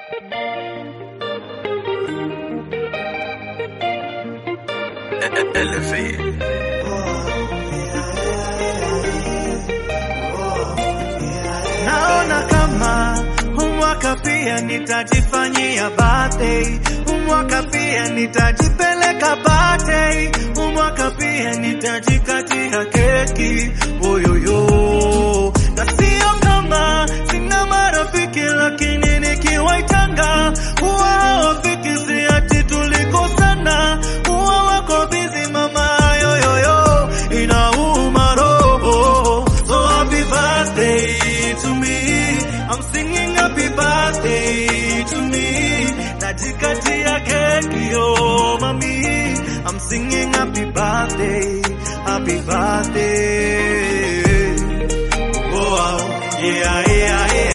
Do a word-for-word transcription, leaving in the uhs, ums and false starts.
Elevate. Naona kama umwaka pia nitajifanyia birthday, umwaka pia nitajipeleka birthday, umwaka pia nitajikatia keki. Oyoyo, na sio kama sina marafiki, lakini nikiwaitanga huwa hawafiki. Si ati tulikosana, huwa wako busy mama. Yoyoyo, inauma roho. So happy birthday to me, I'm singing happy birthday to me. Najikatia keki, oh mami, I'm singing happy birthday, happy birthday.